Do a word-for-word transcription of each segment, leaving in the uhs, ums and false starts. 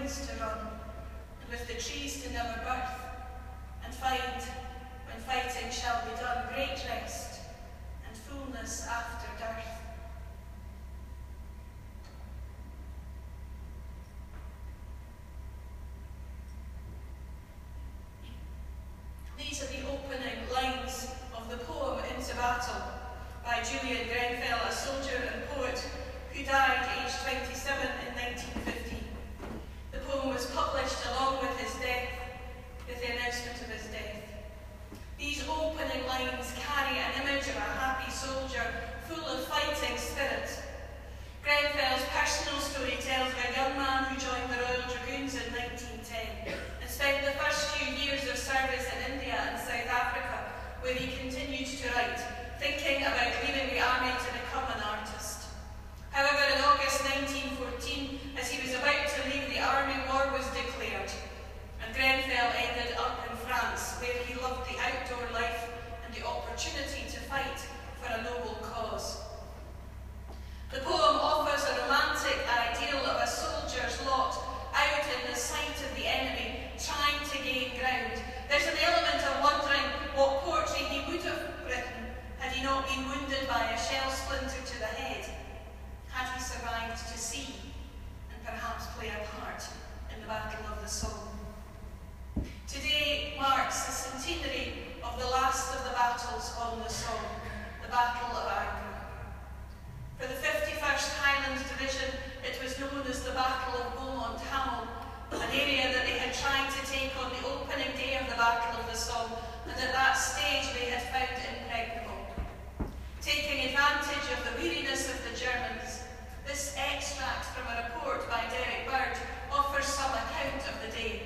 winds to run, and with the trees to never birth, and find, when fighting shall be done, great rest and fullness after dearth. These are the opening lines of the poem Into Battle by Julian Grenfell, a soldier and poet who died aged twenty-seven in nineteen fifty. The poem was published along with his death, with the announcement of his death. These opening lines carry an image of a happy soldier full of fighting spirit. Grenfell's personal story tells of a young man who joined the Royal Dragoons in nineteen ten and spent the first few years of service in India and South Africa, where he continued to write, thinking about leaving the army to become an artist. However, in August nineteen fourteen, as he was about to leave the army, war was declared, and Grenfell ended up in France, where he loved the outdoor life and the opportunity to fight for a noble cause. The poem offers a romantic ideal of a soldier's lot out in the sight of the enemy, trying to gain ground. There's an element of wondering what poetry he would have written had he not been wounded by a shell splinter to the head, had he survived to see and perhaps play a part in the Battle of the Somme. Today marks the centenary of the last of the battles on the Somme, the Battle of Agra. For the fifty-first Highland Division, it was known as the Battle of Beaumont Hamel, an area that they had tried to take on the opening day of the Battle of the Somme, and at that stage they had found impregnable. Taking advantage of the weariness of the Germans, this extract from a report by Derek Bird offers some account of the day.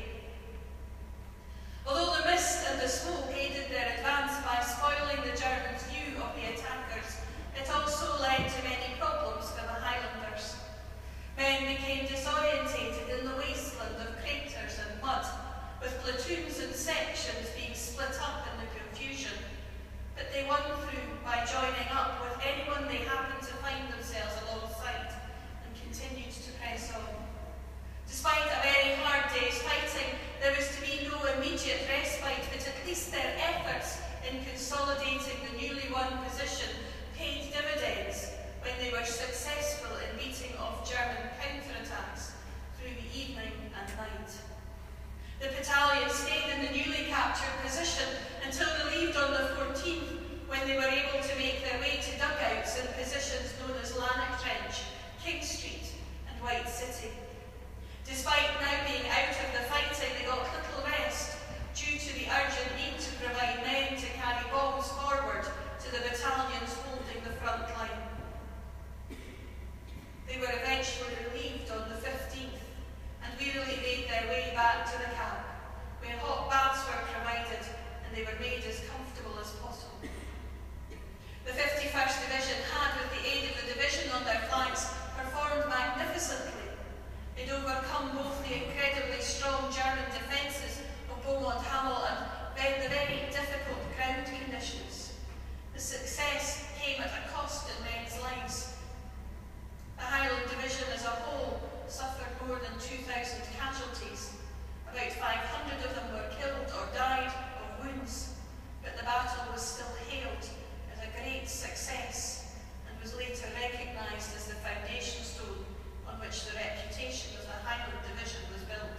Although the mist and the smoke aided their advance by spoiling the Germans' view of the attackers, it also led to many problems for the Highlanders. Men became disorientated in the wasteland of craters and mud, with platoons and sections being split up in the confusion. But they won through by joining up with anyone they happened to find themselves alongside and continued to press on. Despite a very hard day's fighting, there was to be no immediate respite, but at least their efforts in consolidating the newly won position paid dividends when they were successful in beating off German counterattacks through the evening and night. The battalion stayed in the newly captured position until relieved on the fourteenth, when they were able to make their way to dugouts in positions known as Lanark Trench, King Street and White City. Despite now being out of the fighting, they got little rest due to the urgent need to provide men to carry bombs forward to the battalions holding the front line. They were eventually relieved on the fifteenth and wearily made their way back to the camp, where hot baths were provided and they were made as comfortable as possible. The fifty-first Division had, with the aid of the division on their flanks, performed magnificently. They'd overcome both the incredibly strong German defences of Beaumont Hamel and the very difficult ground conditions. The success came at a cost in men's lives. The Highland Division as a whole suffered more than two thousand casualties. About five hundred of them were killed or died of wounds, but the battle was still hailed as a great success and was later recognised as the foundation stone on which the reputation of the Highland Division was built.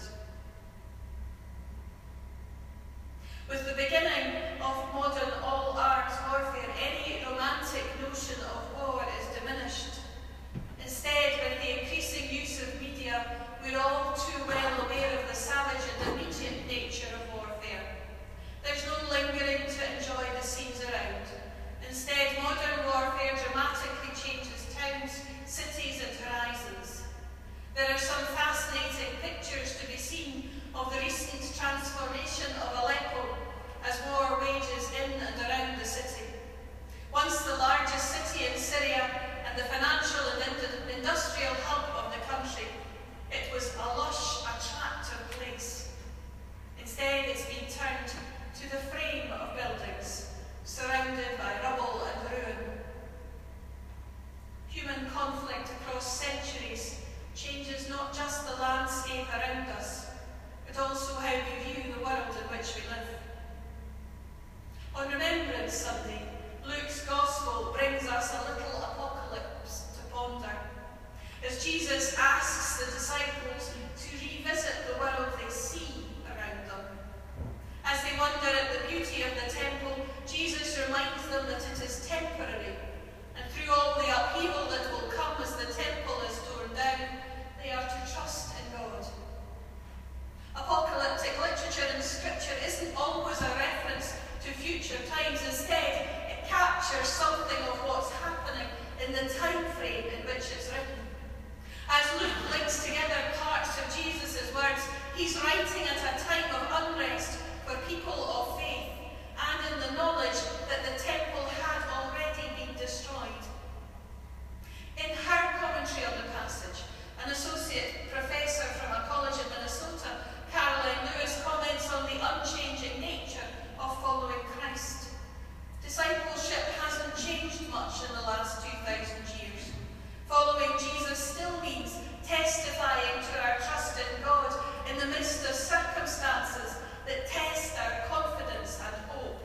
With the beginning of modern all-arms warfare, any romantic notion of war is diminished. Instead, with the increasing use of media, we're all too well aware of the savage and immediate nature of warfare. There's no lingering to enjoy the scenes around. Instead, modern warfare dramatically changes towns, cities and horizons. There are some fascinating pictures to be seen of the recent transformation of Aleppo as war wages in and around the city. Once the largest city in Syria and the financial and industrial hub of the country, it was a lush, but also how we view the world in which we live. On Remembrance Sunday, Luke's Gospel brings us a little apocalypse to ponder, as Jesus asks the disciples to revisit the world they see around them. As they wonder at the beauty of the temple, Jesus reminds them that it is temporary, and through all the upheaval that will come as the temple is torn down, they are to trust in God. Apocalyptic literature in Scripture isn't always a reference to future times. Instead, it captures something of what's happening in the time frame in which it's written. As Luke links together parts of Jesus' words, he's writing at a time of unrest for people of faith, and in the knowledge that the temple had already been destroyed. In her commentary on the passage, an associate professor from a college in Minnesota, Caroline Lewis, comments on the unchanging nature of following Christ. Discipleship hasn't changed much in the last two thousand years. Following Jesus still means testifying to our trust in God in the midst of circumstances that test our confidence and hope.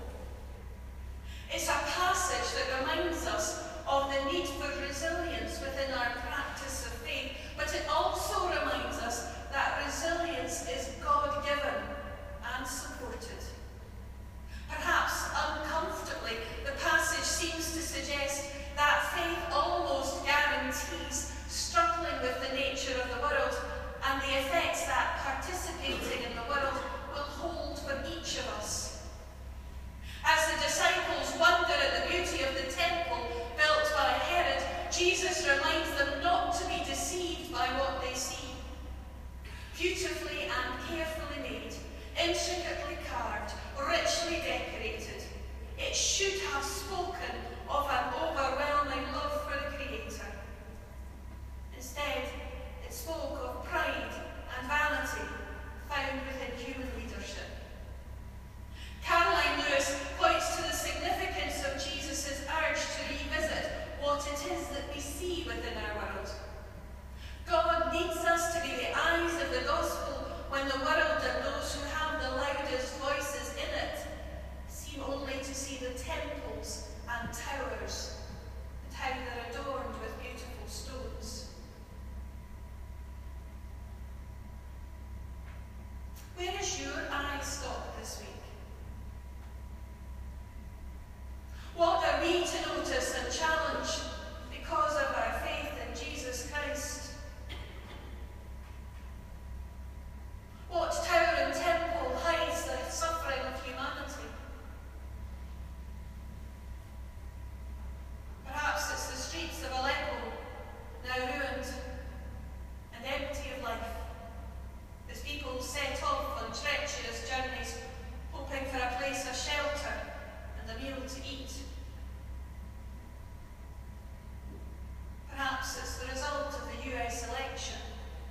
It's a passage that reminds us of the need for resilience within our practice of faith, but it also reminds us that resilience is God-given and supported. Perhaps uncomfortably, the passage seems to suggest that faith almost guarantees struggling with the nature of the world and the effects that participating in the world will hold for each of us. As the disciples wonder at the beauty of the temple built by Herod, Jesus reminds them not to be deceived by what they see. Beautifully and carefully made, intricately carved, richly decorated, it should have spoken of an overwhelming love for the Creator. Instead, it spoke of pride and vanity found within human leadership. Caroline Lewis points to the significance of Jesus' urge to revisit what it is that we see within our world. God needs us to be the eyes of the gospel when the world and those who have the loudest voices in it seem only to see the temples and towers and how they're adorned with beautiful stones. Where is your eye stopped this week? What are we to notice and challenge because of our faith in Jesus Christ? What tower and temple hides the suffering of humanity? Perhaps it's the streets of Aleppo, now ruined and empty of life, as people set off on treacherous journeys, hoping for a place of shelter and a meal to eat. Perhaps it's the result of the U S election,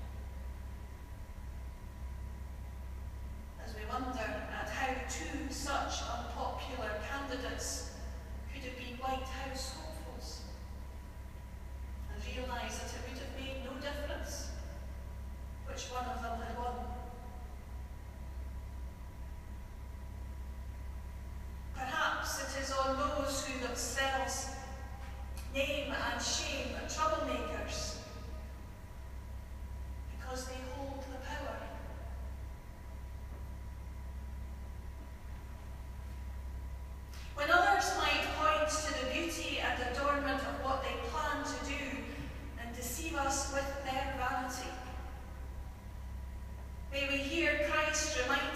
as we wonder at how two such unpopular candidates could have been White House hopefuls, and realise that it would have made no difference which one of them had won. Perhaps it is on those who themselves name and shame troublemakers because they hold the power. When others might point to the beauty and adornment of what they plan to do and deceive us with their vanity, may we hear Christ remind